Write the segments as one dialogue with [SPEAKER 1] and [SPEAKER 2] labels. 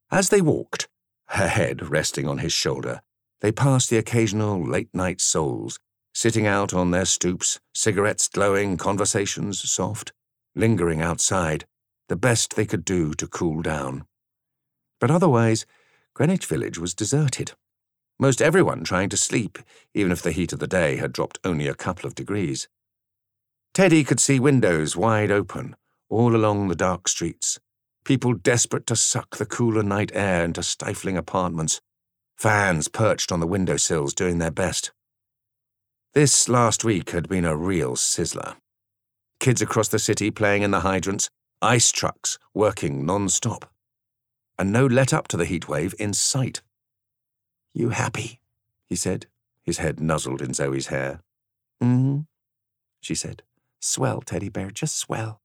[SPEAKER 1] As they walked, her head resting on his shoulder, they passed the occasional late-night souls, sitting out on their stoops, cigarettes glowing, conversations soft, lingering outside, the best they could do to cool down. But otherwise, Greenwich Village was deserted. Most everyone trying to sleep, even if the heat of the day had dropped only a couple of degrees. Teddy could see windows wide open, all along the dark streets, people desperate to suck the cooler night air into stifling apartments, fans perched on the windowsills doing their best. This last week had been a real sizzler. Kids across the city playing in the hydrants, ice trucks working non-stop, and no let-up to the heatwave in sight. "You happy?" he said, his head nuzzled in Zoe's hair. "Mm-hmm," she said. "Swell, teddy bear, just swell."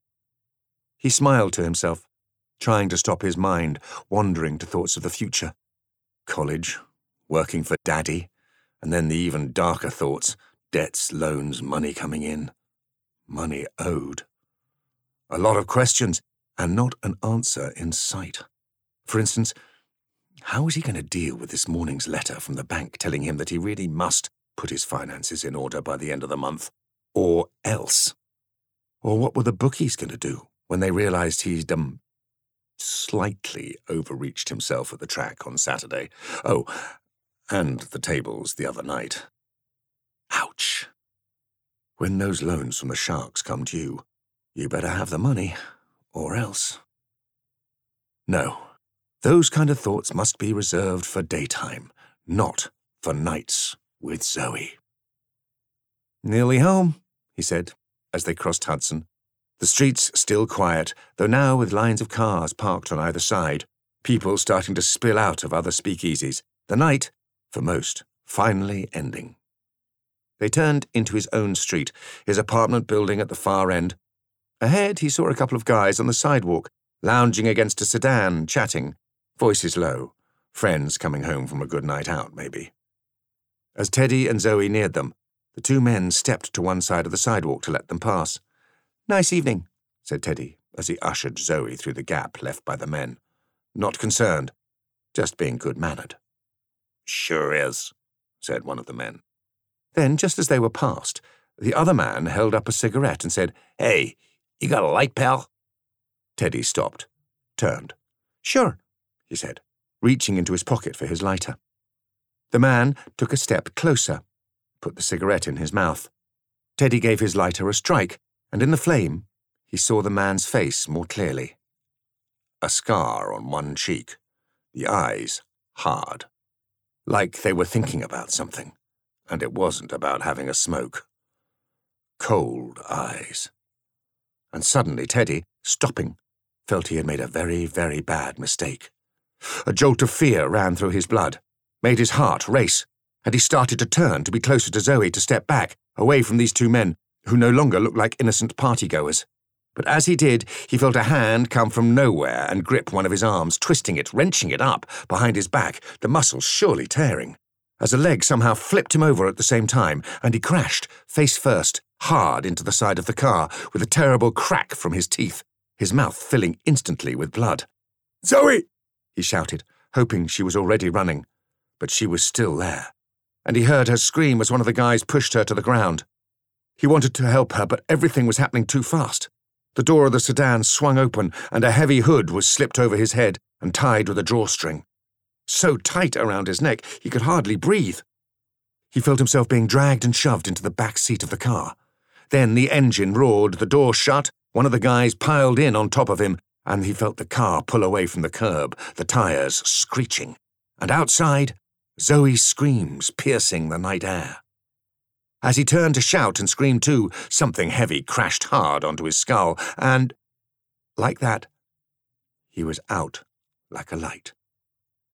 [SPEAKER 1] He smiled to himself, trying to stop his mind wandering to thoughts of the future. College, working for Daddy, and then the even darker thoughts, debts, loans, money coming in. Money owed. A lot of questions, and not an answer in sight. For instance, how was he going to deal with this morning's letter from the bank telling him that he really must put his finances in order by the end of the month, or else? Or what were the bookies going to do when they realized he'd, slightly overreached himself at the track on Saturday? Oh, and the tables the other night. Ouch. When those loans from the Sharks come due, you better have the money, or else. No, those kind of thoughts must be reserved for daytime, not for nights with Zoe. "Nearly home," he said, as they crossed Hudson. The streets still quiet, though now with lines of cars parked on either side, people starting to spill out of other speakeasies, the night, for most, finally ending. They turned into his own street, his apartment building at the far end. Ahead, he saw a couple of guys on the sidewalk, lounging against a sedan, chatting, voices low, friends coming home from a good night out, maybe. As Teddy and Zoe neared them, the two men stepped to one side of the sidewalk to let them pass. "Nice evening," said Teddy, as he ushered Zoe through the gap left by the men. Not concerned, just being good-mannered. "Sure is," said one of the men. Then, just as they were past, the other man held up a cigarette and said, "Hey, you got a light, pal?" Teddy stopped, turned. "Sure," he said, reaching into his pocket for his lighter. The man took a step closer, put the cigarette in his mouth. Teddy gave his lighter a strike, and in the flame, he saw the man's face more clearly. A scar on one cheek, the eyes hard, like they were thinking about something, and it wasn't about having a smoke. Cold eyes. And suddenly Teddy, stopping, felt he had made a very, very bad mistake. A jolt of fear ran through his blood, made his heart race, and he started to turn to be closer to Zoe, to step back, away from these two men who no longer looked like innocent partygoers. But as he did, he felt a hand come from nowhere and grip one of his arms, twisting it, wrenching it up behind his back, the muscles surely tearing, as a leg somehow flipped him over at the same time, and he crashed, face first, hard into the side of the car, with a terrible crack from his teeth, his mouth filling instantly with blood. "Zoe!" he shouted, hoping she was already running. But she was still there, and he heard her scream as one of the guys pushed her to the ground. He wanted to help her, but everything was happening too fast. The door of the sedan swung open, and a heavy hood was slipped over his head and tied with a drawstring. So tight around his neck he could hardly breathe. He felt himself being dragged and shoved into the back seat of the car. Then the engine roared, the door shut, one of the guys piled in on top of him, and he felt the car pull away from the curb, the tires screeching. And outside, Zoe's screams piercing the night air. As he turned to shout and scream too, something heavy crashed hard onto his skull, and, like that, he was out like a light.